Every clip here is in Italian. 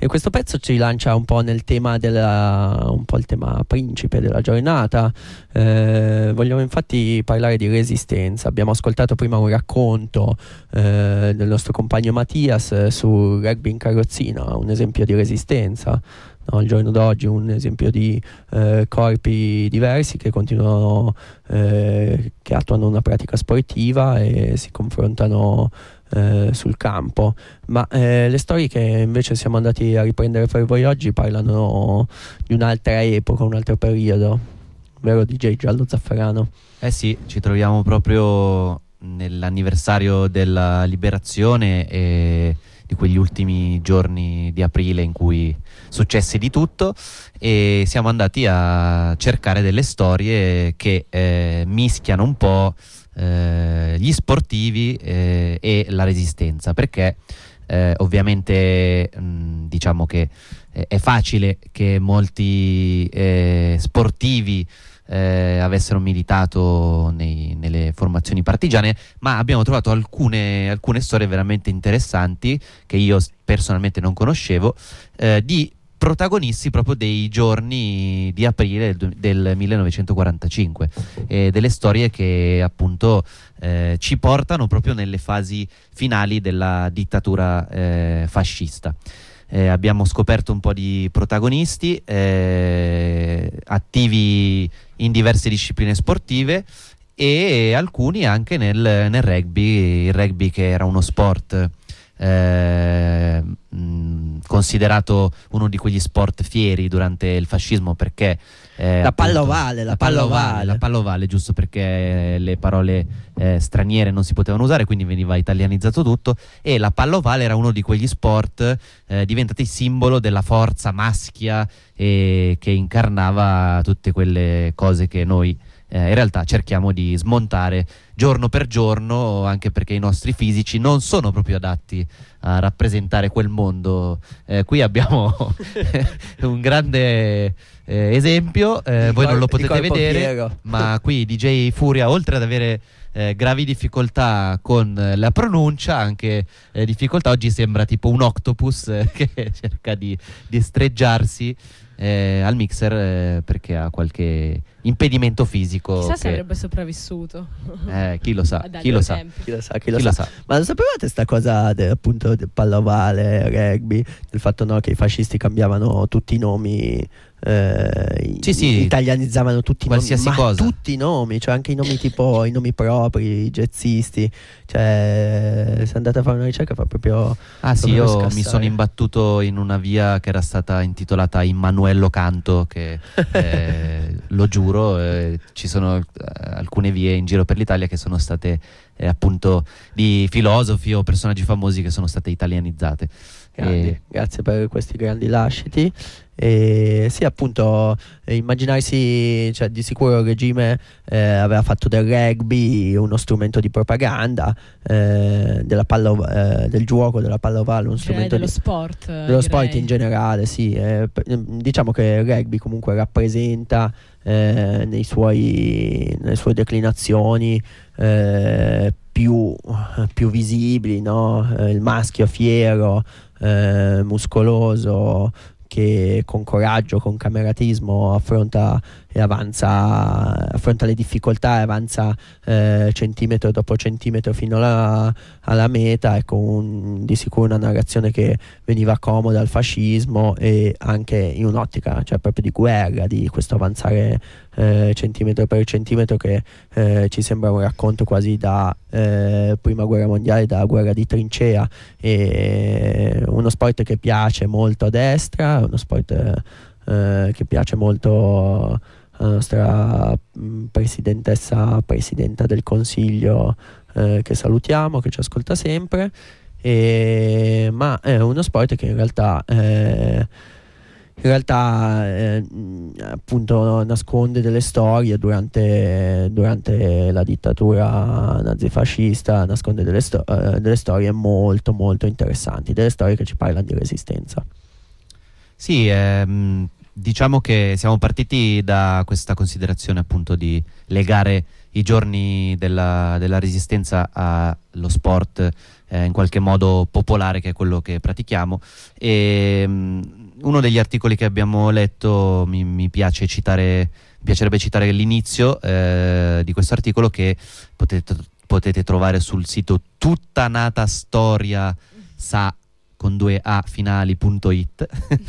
E questo pezzo ci lancia un po' nel tema un po' il tema principe della giornata. Vogliamo infatti parlare di resistenza. Abbiamo ascoltato prima un racconto del nostro compagno Mattias sul rugby in carrozzina, un esempio di resistenza. No, al giorno d'oggi un esempio di corpi diversi che continuano, che attuano una pratica sportiva e si confrontano sul campo. Ma le storie che invece siamo andati a riprendere per voi oggi parlano di un'altra epoca, un altro periodo, vero DJ Giallo Zafferano? Eh sì, ci troviamo proprio nell'anniversario della liberazione e di quegli ultimi giorni di aprile in cui successe di tutto, e siamo andati a cercare delle storie che mischiano un po' gli sportivi e la resistenza, perché ovviamente diciamo che è facile che molti sportivi avessero militato nelle formazioni partigiane, ma abbiamo trovato alcune storie veramente interessanti che io personalmente non conoscevo, di protagonisti proprio dei giorni di aprile del 1945, delle storie che appunto ci portano proprio nelle fasi finali della dittatura fascista. Abbiamo scoperto un po' di protagonisti attivi in diverse discipline sportive, e alcuni anche nel rugby, il rugby che era uno sport considerato uno di quegli sport fieri durante il fascismo, perché la pallovale, la pallovale, giusto, perché le parole straniere non si potevano usare, quindi veniva italianizzato tutto, e la pallovale era uno di quegli sport diventati simbolo della forza maschia e che incarnava tutte quelle cose che noi in realtà cerchiamo di smontare giorno per giorno, anche perché i nostri fisici non sono proprio adatti a rappresentare quel mondo. Qui abbiamo un grande esempio, voi non lo potete vedere, fiero. ma qui DJ Furia, oltre ad avere gravi difficoltà con la pronuncia, anche difficoltà, oggi sembra tipo un octopus che cerca di streggiarsi al mixer perché ha qualche impedimento fisico. Chissà se avrebbe sopravvissuto. Chi lo sa, chi lo sa. Chi lo sa. Ma lo sapevate sta cosa appunto del pallavale, rugby, del fatto, no, che i fascisti cambiavano tutti i nomi, sì, italianizzavano tutti qualsiasi i nomi, cosa, tutti i nomi, cioè anche i nomi tipo i nomi propri, i jazzisti, cioè se andate a fare una ricerca fa proprio io scassare. mi sono imbattuto in una via che era stata intitolata Immanuello Canto, che lo giuro, ci sono alcune vie in giro per l'Italia che sono state appunto di filosofi o personaggi famosi che sono state italianizzate. Grazie per questi grandi lasciti. E sì, appunto, immaginarsi, cioè, di sicuro il regime aveva fatto del rugby uno strumento di propaganda, del gioco della pallovale, uno strumento dello sport, sport in generale, sì. Diciamo che il rugby comunque rappresenta nelle sue declinazioni più visibili, no? Il maschio fiero, muscoloso, che con coraggio, con cameratismo affronta le difficoltà e avanza centimetro dopo centimetro fino alla meta, e con di sicuro una narrazione che veniva comoda al fascismo, e anche in un'ottica, cioè, proprio di guerra, di questo avanzare centimetro per centimetro, che ci sembra un racconto quasi da prima guerra mondiale, da guerra di trincea. E uno sport che piace molto a destra, uno sport che piace molto alla nostra presidenta del Consiglio, che salutiamo, che ci ascolta sempre, ma è uno sport che in realtà appunto nasconde delle storie durante la dittatura nazifascista, nasconde delle storie molto molto interessanti, delle storie che ci parlano di resistenza. Sì, diciamo che siamo partiti da questa considerazione appunto di legare i giorni della Resistenza allo sport in qualche modo popolare, che è quello che pratichiamo, e uno degli articoli che abbiamo letto mi piacerebbe citare l'inizio di questo articolo, che potete trovare sul sito tuttanatastoria con 2a finali.it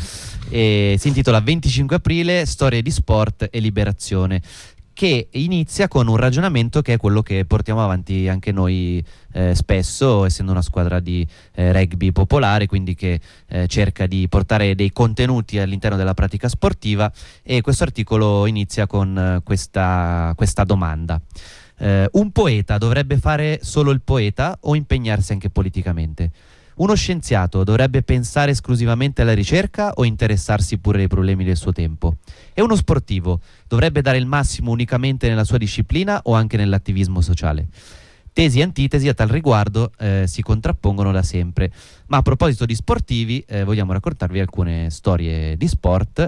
e si intitola 25 aprile, storie di sport e liberazione, che inizia con un ragionamento che è quello che portiamo avanti anche noi spesso, essendo una squadra di rugby popolare, quindi che cerca di portare dei contenuti all'interno della pratica sportiva. E questo articolo inizia con questa domanda: un poeta dovrebbe fare solo il poeta o impegnarsi anche politicamente? Uno scienziato dovrebbe pensare esclusivamente alla ricerca o interessarsi pure ai problemi del suo tempo? E uno sportivo dovrebbe dare il massimo unicamente nella sua disciplina o anche nell'attivismo sociale? Tesi e antitesi a tal riguardo si contrappongono da sempre. Ma a proposito di sportivi, vogliamo raccontarvi alcune storie di sport,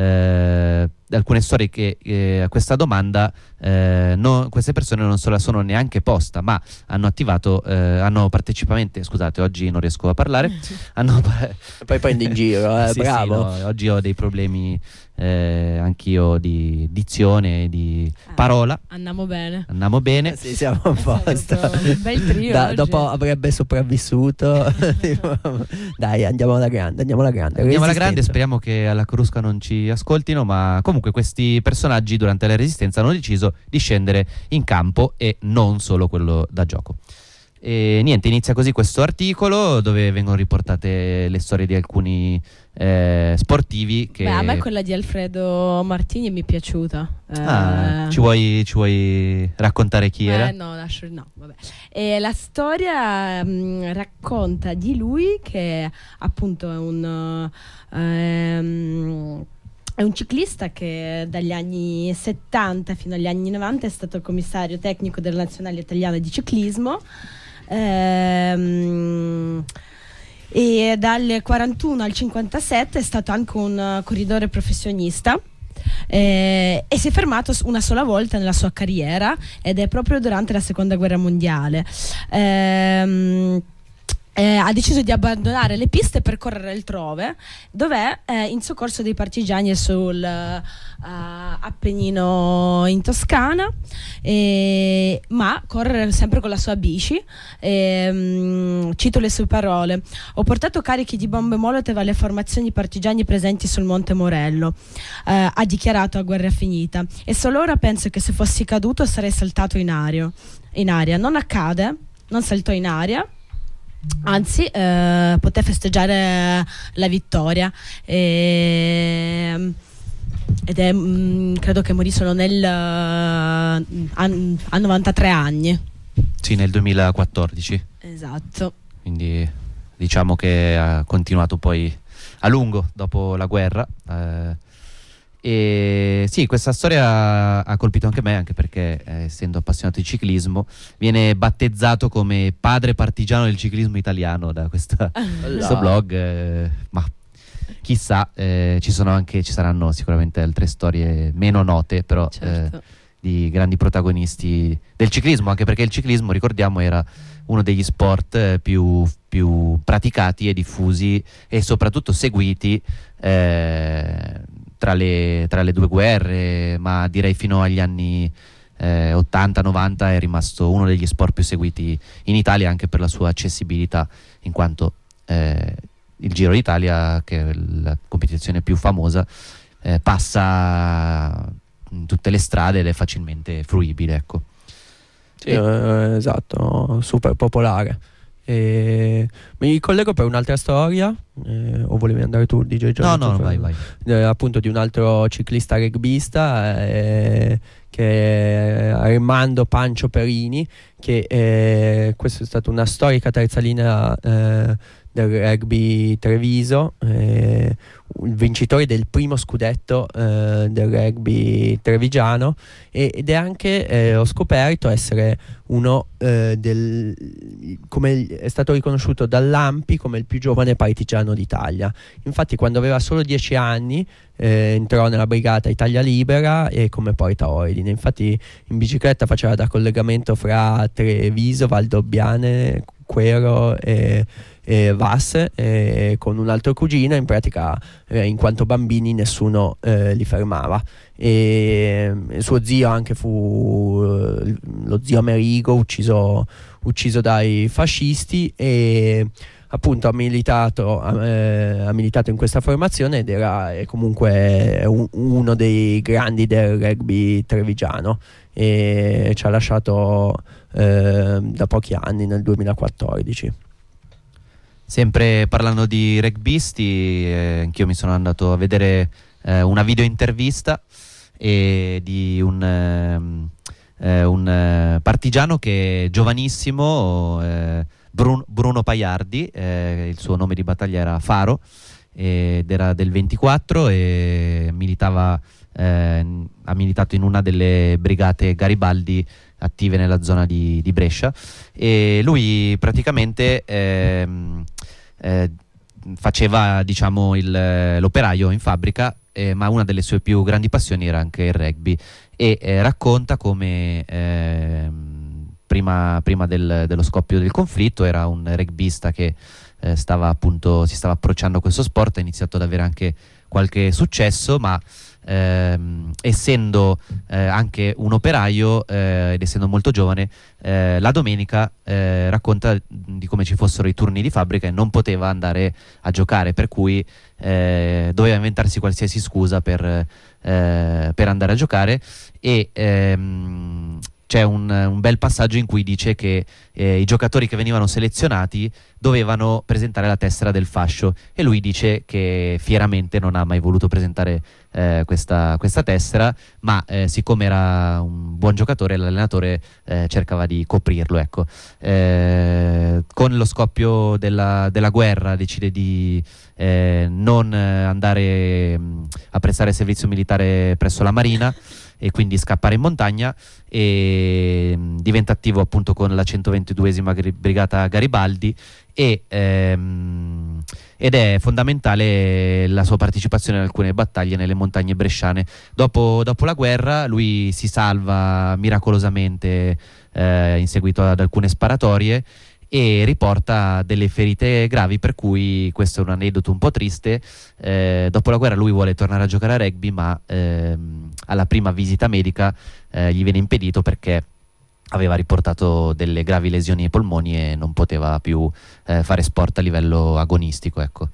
alcune storie che a questa domanda queste persone non se la sono neanche posta, ma hanno scusate, oggi non riesco a parlare, poi prendi in giro, sì, bravo. sì, no, oggi ho dei problemi anch'io di dizione, di parola. Andiamo bene. Sì, siamo a posto. Un bel trio dopo avrebbe sopravvissuto. Dai, andiamo alla grande. Andiamo alla grande, speriamo che alla Crusca non ci ascoltino, ma comunque questi personaggi durante la Resistenza hanno deciso di scendere in campo e non solo quello da gioco. E niente, inizia così questo articolo dove vengono riportate le storie di alcuni sportivi che... Beh, a me quella di Alfredo Martini mi è piaciuta. Ci vuoi raccontare chi era? No, vabbè. E la storia racconta di lui, che appunto è un ciclista che dagli anni 70 fino agli anni 90 è stato il commissario tecnico della Nazionale Italiana di Ciclismo, e dal 41 al 57 è stato anche un corridore professionista, e si è fermato una sola volta nella sua carriera, ed è proprio durante la Seconda Guerra Mondiale. Ha deciso di abbandonare le piste per correre altrove, dov'è in soccorso dei partigiani sul Appennino in Toscana, ma correre sempre con la sua bici. Cito le sue parole: ho portato carichi di bombe Molotov alle formazioni partigiani presenti sul Monte Morello, ha dichiarato a guerra finita, e solo ora penso che se fossi caduto sarei saltato in aria. Non accade, non saltò in aria, anzi poté festeggiare la vittoria, ed è credo che morì solo a 93 anni. Sì, nel 2014. Esatto. Quindi diciamo che ha continuato poi a lungo dopo la guerra. E sì, questa storia ha colpito anche me, anche perché essendo appassionato di ciclismo viene battezzato come padre partigiano del ciclismo italiano da questo blog, ma chissà, ci saranno sicuramente altre storie meno note, però certo, di grandi protagonisti del ciclismo, anche perché il ciclismo, ricordiamo, era uno degli sport più praticati e diffusi e soprattutto seguiti tra le due guerre, ma direi fino agli anni 80-90 è rimasto uno degli sport più seguiti in Italia, anche per la sua accessibilità, in quanto il Giro d'Italia, che è la competizione più famosa, passa in tutte le strade ed è facilmente fruibile, ecco. Sì, esatto, super popolare. Mi collego per un'altra storia, o volevi andare tu, DJ John? No, vai. Appunto di un altro ciclista rugbista, che è Armando Pancio Perini, che questa è stata una storica terza linea del rugby Treviso, il vincitore del primo scudetto del rugby trevigiano, ed è anche, ho scoperto, essere uno come è stato riconosciuto dall'ANPI come il più giovane partigiano d'Italia. Infatti quando aveva solo 10 anni entrò nella brigata Italia Libera e come portaordine. Infatti in bicicletta faceva da collegamento fra Treviso, Valdobbiane, Quero e Vas, con un altro cugino. In pratica in quanto bambini nessuno li fermava, e suo zio anche fu lo zio Amerigo, ucciso dai fascisti, e appunto ha militato in questa formazione ed è comunque uno dei grandi del rugby trevigiano, e ci ha lasciato da pochi anni, nel 2014. Sempre parlando di rugbisti, anch'io mi sono andato a vedere una video intervista di un partigiano che è giovanissimo, Bruno Paiardi, il suo nome di battaglia era Faro, ed era del 24 e ha militato in una delle brigate Garibaldi attive nella zona di Brescia, e lui praticamente faceva, diciamo, l'operaio in fabbrica, ma una delle sue più grandi passioni era anche il rugby, e racconta come prima dello scoppio del conflitto era un rugbista che si stava approcciando a questo sport, ha iniziato ad avere anche qualche successo, ma essendo anche un operaio ed essendo molto giovane, la domenica racconta di come ci fossero i turni di fabbrica e non poteva andare a giocare, per cui doveva inventarsi qualsiasi scusa per andare a giocare, e c'è un bel passaggio in cui dice che i giocatori che venivano selezionati dovevano presentare la tessera del fascio, e lui dice che fieramente non ha mai voluto presentare questa tessera, ma siccome era un buon giocatore, l'allenatore cercava di coprirlo, ecco. Con lo scoppio della guerra decide di non andare a prestare servizio militare presso la Marina e quindi scappare in montagna, e diventa attivo appunto con la 122esima Brigata Garibaldi, ed è fondamentale la sua partecipazione in alcune battaglie nelle montagne bresciane. Dopo la guerra lui si salva miracolosamente in seguito ad alcune sparatorie e riporta delle ferite gravi, per cui questo è un aneddoto un po' triste. Dopo la guerra lui vuole tornare a giocare a rugby, ma alla prima visita medica gli viene impedito perché aveva riportato delle gravi lesioni ai polmoni e non poteva più fare sport a livello agonistico, ecco.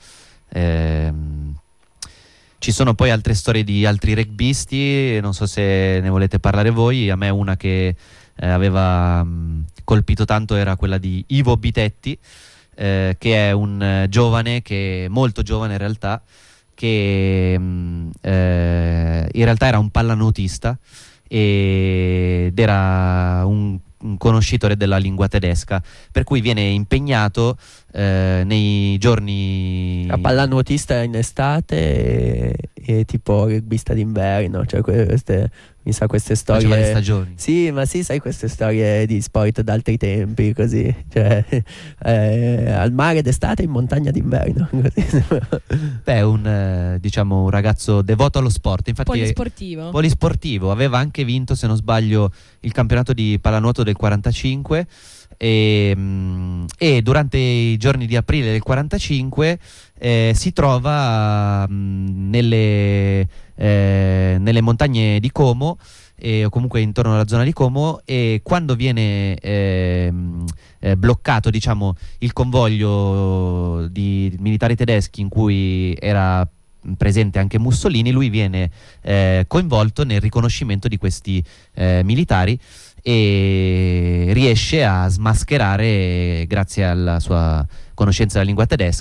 Ci sono poi altre storie di altri rugbisti, non so se ne volete parlare voi. A me una che aveva colpito tanto era quella di Ivo Bitetti, che è un giovane, molto giovane in realtà, che in realtà era un pallanuotista ed era un conoscitore della lingua tedesca, per cui viene impegnato nei giorni... A pallanuotista in estate e tipo rugbista d'inverno, cioè queste storie... Faceva le stagioni. Sì, ma sì, sai, queste storie di sport d'altri tempi, così, cioè al mare d'estate, in montagna d'inverno, così. Beh, diciamo un ragazzo devoto allo sport, infatti polisportivo, aveva anche vinto, se non sbaglio, il campionato di pallanuoto del 45, e durante i giorni di aprile del 45 si trova nelle montagne di Como, o comunque intorno alla zona di Como, e quando viene bloccato, diciamo, il convoglio di militari tedeschi in cui era presente anche Mussolini, lui viene coinvolto nel riconoscimento di questi militari e riesce a smascherare, grazie alla sua conoscenza della lingua tedesca,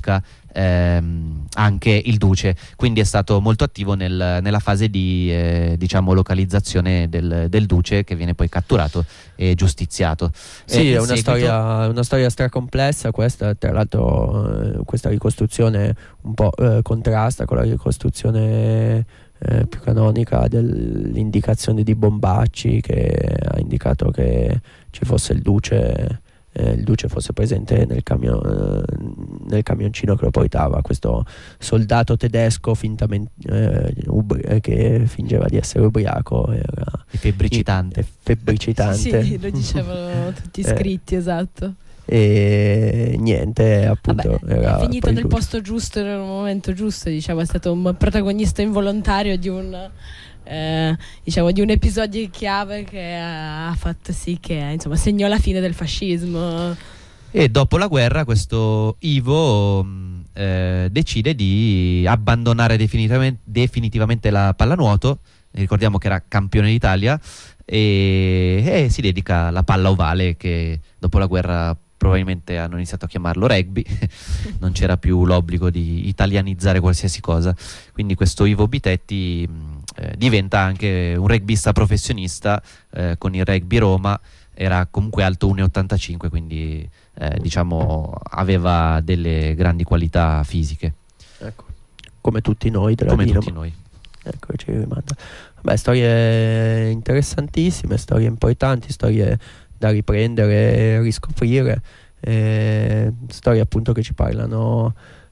anche il Duce, quindi è stato molto attivo nella fase di diciamo localizzazione del Duce, che viene poi catturato e giustiziato. Sì, è seguito... una storia stracomplessa questa, tra l'altro questa ricostruzione un po' contrasta con la ricostruzione più canonica dell'indicazione di Bombacci, che ha indicato che ci fosse il Duce fosse presente nel camioncino che lo portava, questo soldato tedesco che fingeva di essere ubriaco, era febbricitante. Sì, lo dicevano tutti iscritti, esatto. E niente, appunto, è finito nel posto giusto nel momento giusto, diciamo, è stato un protagonista involontario di un episodio chiave che ha fatto sì che, insomma, segnò la fine del fascismo. E dopo la guerra questo Ivo decide di abbandonare definitivamente la pallanuoto. Ricordiamo che era campione d'Italia, e si dedica alla palla ovale, che dopo la guerra probabilmente hanno iniziato a chiamarlo rugby. Non c'era più l'obbligo di italianizzare qualsiasi cosa, quindi questo Ivo Bitetti diventa anche un rugbista professionista con il Rugby Roma. Era comunque alto 1,85, quindi diciamo aveva delle grandi qualità fisiche, ecco, come tutti noi della come Dinamo. tutti noi. Ecco, ci rimanda. Beh, storie interessantissime, storie importanti, storie da riprendere e riscoprire, storie appunto che ci parlano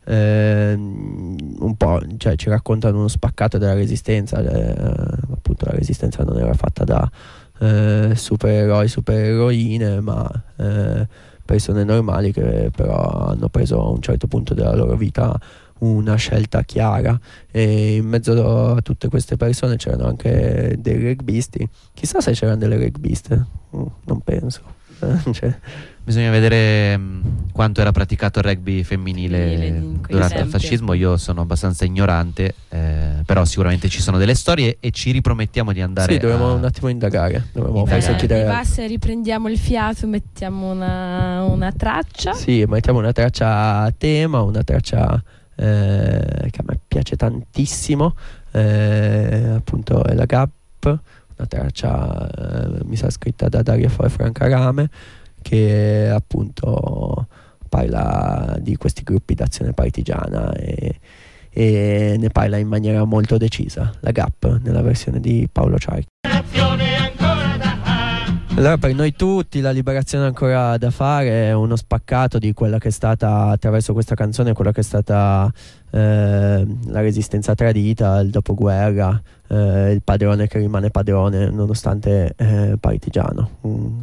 un po', cioè ci raccontano uno spaccato della Resistenza. Appunto la Resistenza non era fatta da supereroi, supereroine, ma persone normali che però hanno preso a un certo punto della loro vita una scelta chiara, e in mezzo a tutte queste persone c'erano anche dei rugbisti. Chissà se c'erano delle rugbiste, non penso. Cioè, bisogna vedere quanto era praticato il rugby femminile durante il fascismo. Io sono abbastanza ignorante, però sicuramente ci sono delle storie e ci ripromettiamo di andare. Sì, dovremmo un attimo indagare. Se riprendiamo il fiato, mettiamo una traccia. Sì, mettiamo una traccia a tema, una traccia che a me piace tantissimo, appunto è la Gap, una traccia mi sa scritta da Daria Franca Rame, che appunto parla di questi gruppi d'azione partigiana e ne parla in maniera molto decisa, la Gap, nella versione di Paolo Ciarchi. Allora, per noi tutti la liberazione è ancora da fare, è uno spaccato di quella che è stata, attraverso questa canzone, quella che è stata la resistenza tradita, il dopoguerra, il padrone che rimane padrone nonostante partigiano.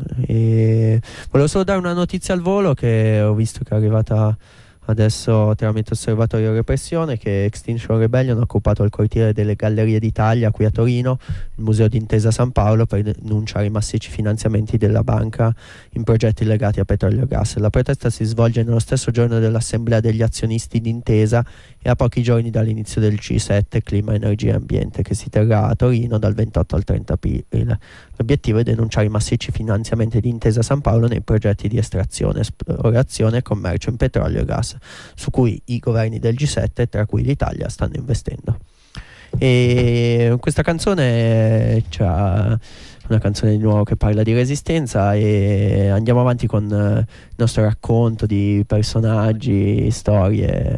E volevo solo dare una notizia al volo che ho visto che è arrivata adesso tramite Osservatorio Repressione, che Extinction Rebellion ha occupato il cortile delle Gallerie d'Italia qui a Torino, il Museo di Intesa San Paolo, per denunciare i massicci finanziamenti della banca in progetti legati a petrolio e gas. La protesta si svolge nello stesso giorno dell'assemblea degli azionisti di Intesa e a pochi giorni dall'inizio del G7 Clima, Energia e Ambiente, che si terrà a Torino dal 28 al 30 aprile. L'obiettivo è denunciare i massicci finanziamenti di Intesa San Paolo nei progetti di estrazione, esplorazione e commercio in petrolio e gas, su cui i governi del G7, tra cui l'Italia, stanno investendo. E questa canzone c'ha una canzone di nuovo che parla di resistenza, e andiamo avanti con il nostro racconto di personaggi, storie.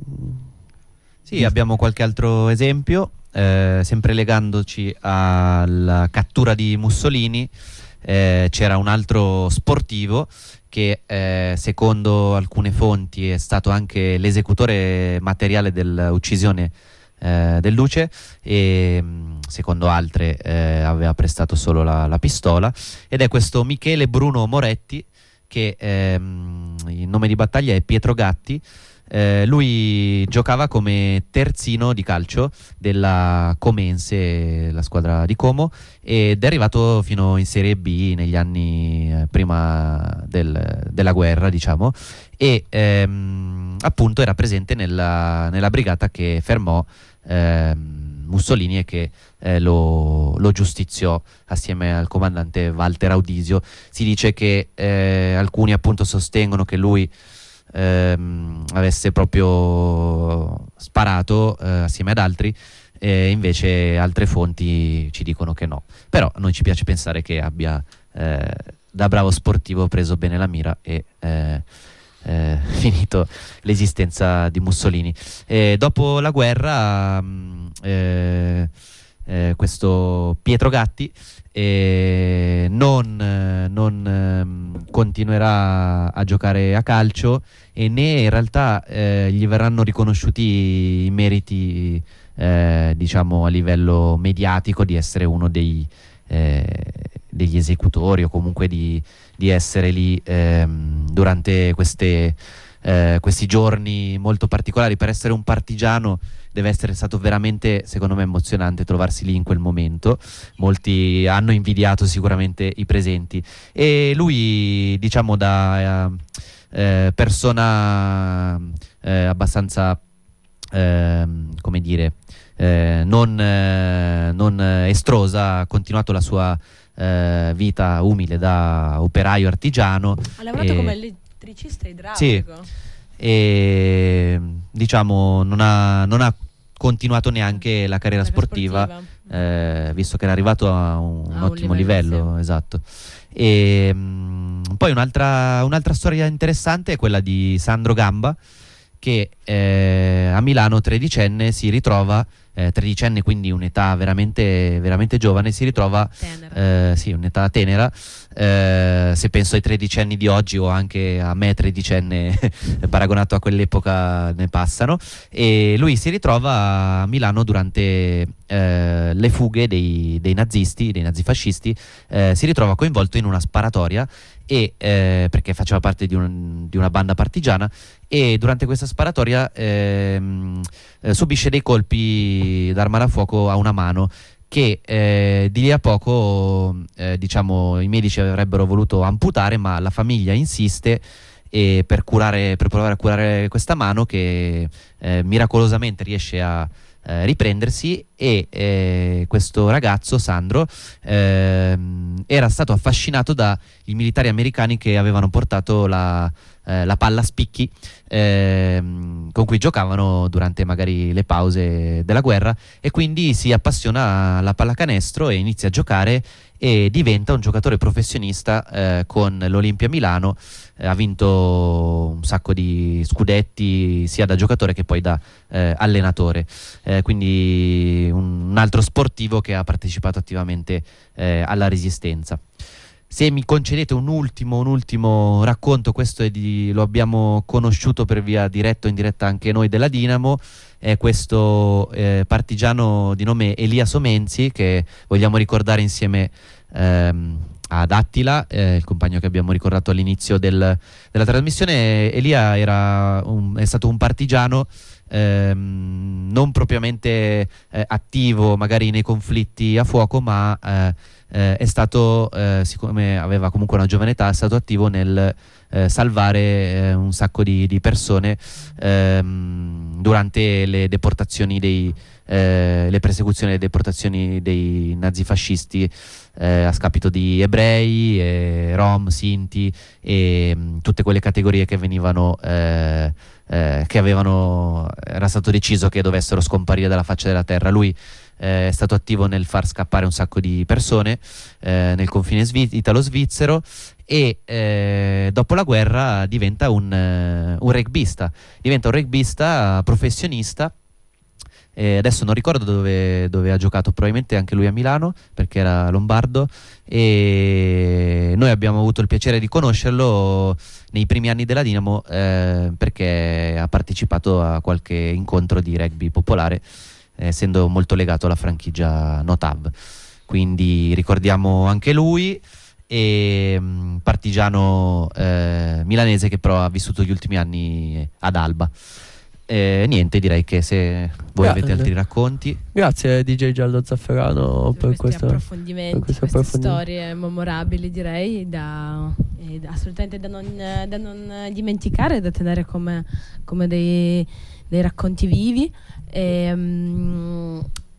Sì, abbiamo qualche altro esempio, sempre legandoci alla cattura di Mussolini. C'era un altro sportivo che secondo alcune fonti è stato anche l'esecutore materiale dell'uccisione del Duce, e secondo altre aveva prestato solo la pistola, ed è questo Michele Bruno Moretti, che il nome di battaglia è Pietro Gatti. Lui giocava come terzino di calcio della Comense, la squadra di Como, ed è arrivato fino in Serie B negli anni prima della guerra, diciamo, e appunto era presente nella brigata che fermò Mussolini e che lo giustiziò assieme al comandante Walter Audisio. Si dice che alcuni appunto sostengono che lui avesse proprio sparato assieme ad altri. Invece altre fonti ci dicono che no, però a noi ci piace pensare che abbia da bravo sportivo preso bene la mira e finito l'esistenza di Mussolini. Dopo la guerra questo Pietro Gatti non continuerà a giocare a calcio, e né in realtà gli verranno riconosciuti i meriti diciamo a livello mediatico di essere uno degli esecutori, o comunque di essere lì durante questi giorni molto particolari. Per essere un partigiano deve essere stato veramente, secondo me, emozionante trovarsi lì in quel momento. Molti hanno invidiato sicuramente i presenti, e lui, diciamo, da persona abbastanza come dire, non estrosa, ha continuato la sua vita umile da operaio artigiano. Ha lavorato come elettricista idraulico. Sì, e diciamo non ha continuato neanche la carriera sportiva. Visto che era arrivato a un ottimo livello, sì. Esatto. E poi un'altra storia interessante è quella di Sandro Gamba, che a Milano, tredicenne, si ritrova, tredicenne, quindi un'età veramente, veramente giovane, si ritrova, sì, un'età tenera. Se penso ai tredicenni di oggi, o anche a me tredicenne paragonato a quell'epoca, ne passano, e lui si ritrova a Milano durante le fughe dei nazisti, dei nazifascisti. Si ritrova coinvolto in una sparatoria, e perché faceva parte di una banda partigiana, e durante questa sparatoria subisce dei colpi d'arma da fuoco a una mano, che di lì a poco diciamo i medici avrebbero voluto amputare, ma la famiglia insiste, e per provare a curare questa mano, che miracolosamente riesce a riprendersi, e questo ragazzo Sandro era stato affascinato dai militari americani che avevano portato la palla a spicchi con cui giocavano durante magari le pause della guerra, e quindi si appassiona alla pallacanestro e inizia a giocare, e diventa un giocatore professionista con l'Olimpia Milano. Ha vinto un sacco di scudetti sia da giocatore che poi da allenatore, quindi un altro sportivo che ha partecipato attivamente alla Resistenza. Se mi concedete un ultimo racconto, questo lo abbiamo conosciuto per via diretta o indiretta anche noi della Dinamo, è questo partigiano di nome Elia Somenzi, che vogliamo ricordare insieme ad Attila, il compagno che abbiamo ricordato all'inizio della trasmissione. Elia è stato un partigiano non propriamente attivo magari nei conflitti a fuoco, ma è stato, siccome aveva comunque una giovane età, è stato attivo nel salvare un sacco di persone durante le deportazioni le persecuzioni e le deportazioni dei nazifascisti, a scapito di ebrei, rom, sinti e tutte quelle categorie che venivano era stato deciso che dovessero scomparire dalla faccia della terra. Lui è stato attivo nel far scappare un sacco di persone nel confine italo-svizzero, e dopo la guerra diventa un rugbista professionista. Adesso non ricordo dove ha giocato, probabilmente anche lui a Milano, perché era lombardo, e noi abbiamo avuto il piacere di conoscerlo nei primi anni della Dinamo, perché ha partecipato a qualche incontro di rugby popolare, essendo molto legato alla franchigia Notav. Quindi ricordiamo anche lui, e partigiano milanese che però ha vissuto gli ultimi anni ad Alba. Niente, direi che se voi avete altri racconti. Grazie DJ Giallo Zafferano per questi approfondimenti, queste storie memorabili, direi, assolutamente da non dimenticare, da tenere come dei racconti vivi.